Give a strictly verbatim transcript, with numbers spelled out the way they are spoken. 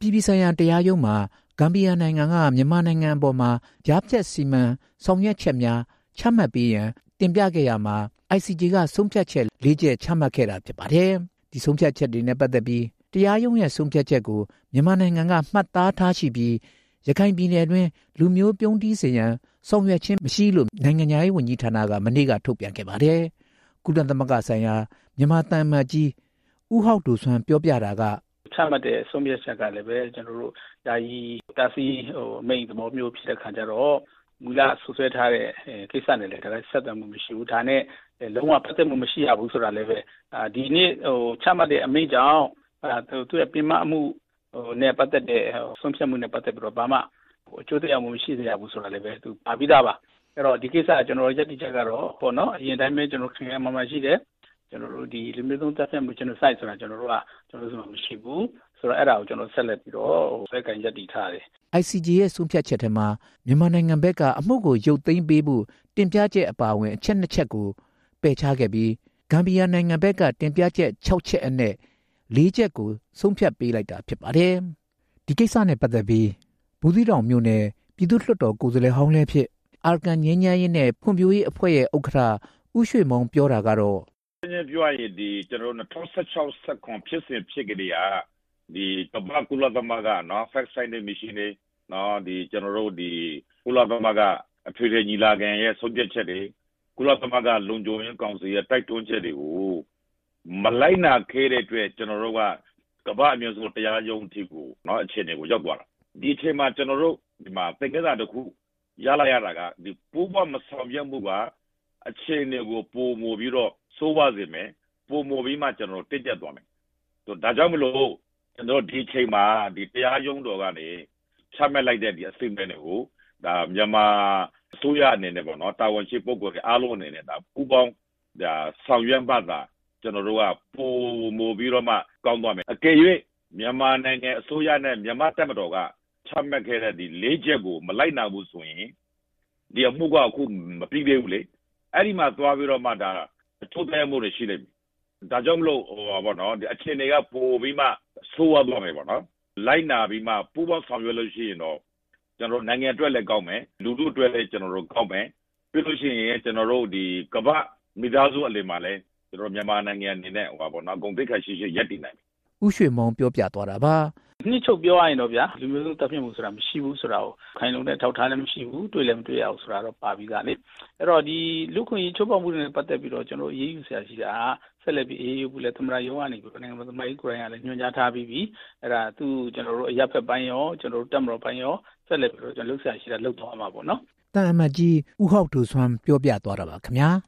ပြည်ပြည်ဆိုင်ရာတရားရုံးမှာဂမ်ဘီယာနိုင်ငံကမြန်မာနိုင်ငံအပေါ်မှာကြားဖြတ်စီမံဆောင်ရွက်ချက်များချမှတ်ပေးရန်တင်ပြခဲ့ရမှာ အိုင် စီ ဂျေ ကဆုံးဖြတ်ချက်၄ချက်ချမှတ်ခဲ့တာဖြစ်ပါတယ်။ဒီဆုံးဖြတ်ချက်တွေနဲ့ပတ်သက်ပြီးတရားရုံးရဲ့ဆုံးဖြတ်ချက်ကိုမြန်မာနိုင်ငံကမှတ်သားထားရှိပြီးရခိုင်ပြည်နယ်တွင်လူမျိုးပြုံးတီးစေရန်ဆောင်ရွက်ခြင်းမရှိလို့နိုင်ငံရေးဝန်ကြီးဌာနကမနေ့ကထုတ်ပြန်ခဲ့ပါတယ်။ကုလသမဂ္ဂဆိုင်ရာမြန်မာတန်မတ်ကြီးဦးဟောက်ဒိုဆွမ်းပြောပြတာကချမှတ်တဲ့ဆုံးဖြတ်ချက်ကလည်းပဲကျွန်တော်တို့ယာယီတာစီဟိုမိတ်သဘောမျိုးဖြစ်တဲ့ခါကျတော့မူလဆွဆွဲထားတဲ့ကိစ္စနဲ့လည်းဒါလည်းဆက်သွယ်မှုမရှိဘူးဒါနဲ့လုံးဝပတ်သက်မှုမရှိရဘူးဆိုတာလည်းပဲဒီနေ့ဟိုချမှတ်တဲ့အမိန့်ကြောင့်သူ့ရဲ့ပြင်မမှုဟိုနဲ့ပတ်သက်တဲ့ဆုံးဖြတ်မှုနဲ့ပတ်သက်ပြီးတော့ဘာမှအကျိုးတရားမှုမရှိသေးဘူးဆိုတာလည်းပဲသူပါပြီးသားပါအဲ့တော့ဒီကိစ္စကကျွန်တော်ရက်တိချက်ကတော့ဟောနော်အရင်တိုင်းပဲကျွန်တော်ခင်ဗျာမှမှရှိတယ်ကျွန်တော်တို့ဒီလူမျိုးသုံးတပ်ဖြတ်မှုကျွန်တော် site ဆိုတာကျွန်တော်တို့ကကျွန်တော်တို့ဆိုမရှိဘူးဆိုတော့အဲ့ဒါကိုကျွန်တော်ဆက်လက်ပြီးတော့ဆွဲကန်ရက်တည်ထားတယ်အိုင် စီ ဂျေ ရဲ့ဆုံးဖြတ်ချက်ထဲမှာမြန်မာနိုင်ငံဘက်ကအမှုကိုရုပ်သိမ်းပေးဖို့တင်ပြချက်အပါအဝင်အချက်နှစ်ချက်ကိုပယ်ချခဲ့ပြီးဂမ်ဘီယာနိုင်ငံဘက်ကတင်ပြချက်၆ချက်အနက်၄ချက်ကိုဆုံးဖြတ်ပေးလိုက်တာဖြစ်ပါတယ်ဒီကိစ္စနဲ့ပတ်သက်ပြီးဘူးသီးတောင်မြို့နယ်ပြည်သူ့လွှတ်တော်ကိုယ်စားလှယ်ဟောင်းလည်းဖြစ်အာရကန်ငင်းညမ်းရေးနဲ့ဖွံ့ဖြိုးရေးအဖွဲ့ရဲ့ဥက္ကဋ္ဌဦးရွှေမောင်ပြောတာကတော့ပြောရရင်ဒီကျွန်တော်တို့၂၀၁၆ ဆက်ခွန်ဖြစ်စဉ်ဖြစ်ကြတဲ့ဒီကမ္ဘာကုလသမဂ္ဂနော် fact finding mission တွေနော်ဒီကျွန်တော်တို့ဒီကုလသမဂ္ဂအထွေထွေညီလာခံရဲ့ဆုံးဖြတ်ချက်တွေကုလသမဂ္ဂလုံခြုံရေးကောင်စီရဲ့တိုက်တွန်းချက်တွေကိုမလိုက်နာခဲ့တဲ့အတွက်ကျွန်တော်တို့ကကမ္ဘာအမျိုးဆုံးတရားရုံးအထိကိုနော်အခြေအနေကိုရောက်သွားတာဒီအချိန်မှာကျွန်တော်တို့ဒီမှာသင်္ကေတတစ်ခုရလာရတာကဒီပိုးပွားမဆောင်ရွက်မှုကအခြေအနေကိုပုံမူပြီးတော့ဆိုးပါစေမယ်ပုံမူပြီးမှကျွန်တော်တို့တက်တက်သွားမယ်ဆိုဒါကြောင့်မလို့ကျွန်တော်ဒီချိန်မှာဒီတရားရုံးတော်ကနေချမှတ်လိုက်တဲ့ဒီအစီအမံတွေကိုဒါမြန်မာအစိုးရအနေနဲ့ပေါ့နော်တာဝန်ရှိပုဂ္ဂိုလ်တွေအားလုံးအနေနဲ့ဒါပူးပေါင်းဒါဆောင်ရွက်မှသာကျွန်တော်တို့ကပုံမူပြီးတော့မှကောင်းသွားမယ်အကယ်၍မြန်မာနိုင်ငံအစိုးရနဲ့မြန်မာတပ်မတော်ကချမှတ်ခဲ့တဲ့ဒီ၄ချက်ကိုမလိုက်နိုင်ဘူးဆိုရင်ဒီအမှုကအခုမပြီးသေးဘူးလေအဲ့ဒီမှာသွားပြီးတော့မှဒါအထုတ်တဲ့မှုတွေရှိနေပြီဒါကြောင့်မလို့ဟိုပါပေါ့နော်ဒီအခြေအနေကပိုပြီးမှဆိုးရသွားမယ်ပေါ့နော်လိုက်နာပြီးမှပူးပေါင်းဆောင်ရွက်လို့ရှိရင်တော့ကျွန်တော်နိုင်ငံအတွက်လည်းကောင်းမယ်လူထုအတွက်လည်းကျွန်တော်တို့ကောင်းမယ်ပြီးလို့ရှိရင်ကျွန်တော်တို့ဒီကမ္ဘာမိသားစုအလယ်မှာလည်းကျွန်တော်မြန်မာနိုင်ငံအနေနဲ့ဟိုပါပေါ့နော်အကုန်သိက္ခာရှိရှိရပ်တည်နိုင်ဦးရွှေမောင်ပြောပြသွားတာပါနှစ်ချုပ်ပြောရရင်တော့ဗျာလူမျိုးစုတပ်ဖြတ်မှုဆိုတာမရှိဘူးဆိုတာကိုခိုင်လုံတဲ့ထောက်ထားလည်းမရှိဘူးတွေ့လည်းမတွေ့ရဘူးဆိုတာတော့ပါပြီးသားလေအဲ့တော့ဒီလူခွင့်ရေးချုပ်ပေါက်မှုတွေနဲ့ပတ်သက်ပြီးတော့ကျွန်တော်အေးအေးယူဆရာရှိတာဆက်လက်ပြီးအေးအေးယူဘူးလဲသမရရုံးကနေပြီးတော့နိုင်ငံသမကြီးကိုရိုင်းကလည်းညွှန်ကြားထားပြီးပြီအဲ့ဒါသူကျွန်တော်တို့အရပ်ဖက်ပိုင်းရောကျွန်တော်တို့တပ်မတော်ပိုင်းရောဆက်လက်ပြီးတော့ကျွန်တော်လှုပ်ဆရာရှိတာလှုပ်သွားမှာပေါ့နော်တန်အမတ်ကြီးဦးဟောက်ဒိုဆွမ်းပြောပြသွားတာပါခင်ဗျာ